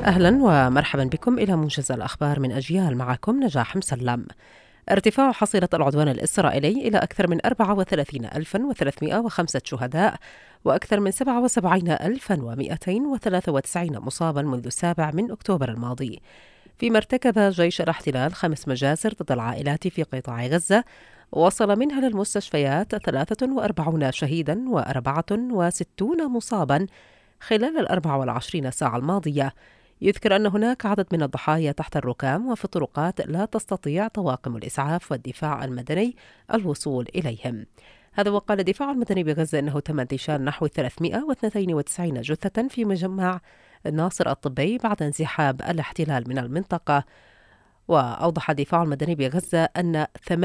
أهلا ومرحبا بكم إلى موجز الأخبار من أجيال. معكم نجاح مسلم. ارتفاع حصيلة العدوان الإسرائيلي إلى أكثر من 34,305 شهداء وأكثر من 77,293 مصابا منذ 7 من أكتوبر الماضي، فيما ارتكب جيش الاحتلال 5 مجازر ضد العائلات في قطاع غزة، وصل منها للمستشفيات 43 شهيدا و64 مصابا خلال 24 ساعة الماضية. يذكر أن هناك عدد من الضحايا تحت الركام وفي الطرقات لا تستطيع طواقم الإسعاف والدفاع المدني الوصول إليهم. هذا وقال الدفاع المدني بغزة أنه تم انتشال نحو 392 جثة في مجمع ناصر الطبي بعد انسحاب الاحتلال من المنطقة. وأوضح الدفاع المدني بغزة أن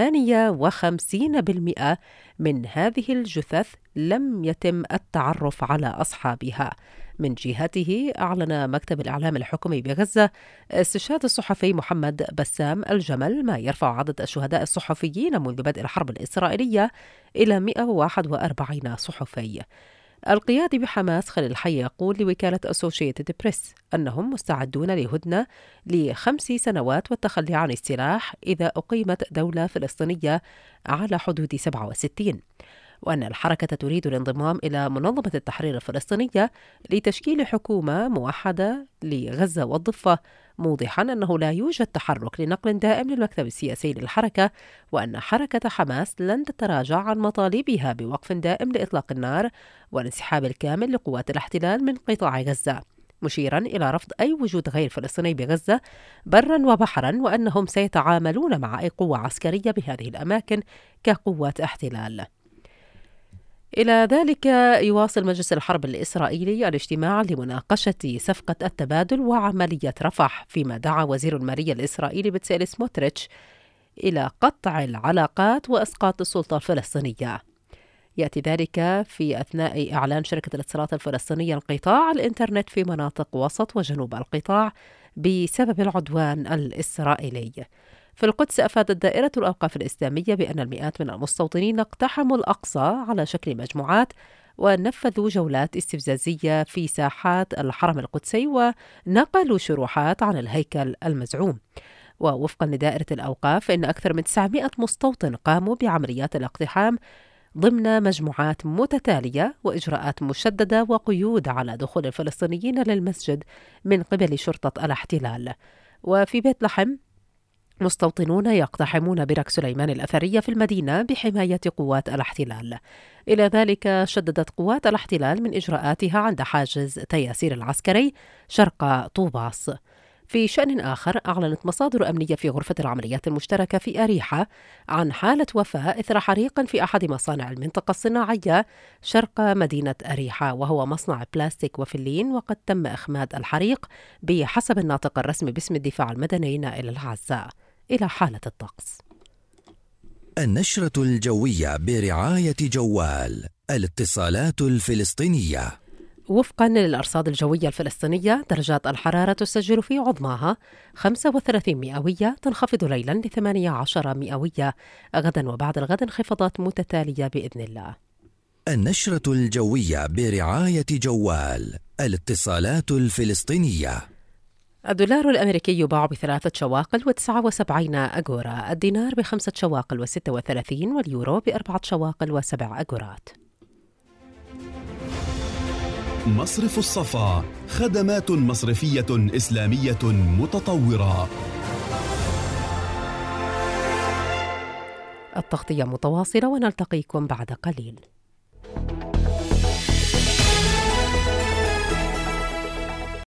58% من هذه الجثث لم يتم التعرف على أصحابها. من جهته أعلن مكتب الإعلام الحكومي بغزة استشهاد الصحفي محمد بسام الجمل، ما يرفع عدد الشهداء الصحفيين منذ بدء الحرب الإسرائيلية إلى 141 صحفي. القيادي بحماس خليل حي يقول لوكالة أسوشيتد بريس أنهم مستعدون لهدنة ل5 سنوات والتخلي عن السلاح إذا أقيمت دولة فلسطينية على حدود 67، وأن الحركة تريد الانضمام إلى منظمة التحرير الفلسطينية لتشكيل حكومة موحدة لغزة والضفة، موضحا أنه لا يوجد تحرك لنقل دائم للمكتب السياسي للحركة، وأن حركة حماس لن تتراجع عن مطالبها بوقف دائم لإطلاق النار والانسحاب الكامل لقوات الاحتلال من قطاع غزة، مشيرا إلى رفض أي وجود غير فلسطيني بغزة برا وبحرا، وأنهم سيتعاملون مع أي قوة عسكرية بهذه الأماكن كقوات احتلال. إلى ذلك يواصل مجلس الحرب الإسرائيلي الاجتماع لمناقشة صفقة التبادل وعملية رفح، فيما دعا وزير المالية الإسرائيلي بتسيل سموتريتش إلى قطع العلاقات وإسقاط السلطة الفلسطينية. يأتي ذلك في أثناء إعلان شركة الاتصالات الفلسطينية انقطاع الإنترنت في مناطق وسط وجنوب القطاع بسبب العدوان الإسرائيلي. في القدس أفادت دائرة الأوقاف الإسلامية بأن المئات من المستوطنين اقتحموا الأقصى على شكل مجموعات ونفذوا جولات استفزازية في ساحات الحرم القدسي ونقلوا شروحات عن الهيكل المزعوم. ووفقا لدائرة الأوقاف إن أكثر من 900 مستوطن قاموا بعمليات الاقتحام ضمن مجموعات متتالية وإجراءات مشددة وقيود على دخول الفلسطينيين للمسجد من قبل شرطة الاحتلال. وفي بيت لحم مستوطنون يقتحمون برك سليمان الأثرية في المدينة بحماية قوات الاحتلال. إلى ذلك شددت قوات الاحتلال من إجراءاتها عند حاجز تياسير العسكري شرق طوباس. في شأن آخر، أعلنت مصادر أمنية في غرفة العمليات المشتركة في أريحة عن حالة وفاة إثر حريق في أحد مصانع المنطقة الصناعية شرق مدينة أريحة، وهو مصنع بلاستيك وفلين، وقد تم إخماد الحريق بحسب الناطق الرسمي باسم الدفاع المدني نائل العزاء. إلى حالة الطقس. النشرة الجوية برعاية جوال الاتصالات الفلسطينية. وفقا للأرصاد الجوية الفلسطينية، درجات الحرارة تسجل في عظماها 35 مئوية، تنخفض ليلا ل 18 مئوية، غدا وبعد الغد انخفاضات متتالية بإذن الله. النشرة الجوية برعاية جوال الاتصالات الفلسطينية. الدولار الأمريكي يباع ب3 شواقل و79 أجورا، الدينار ب5 شواقل و36، واليورو ب4 شواقل و7 أجورات. مصرف الصفا، خدمات مصرفية إسلامية متطورة. التغطية متواصلة ونلتقيكم بعد قليل.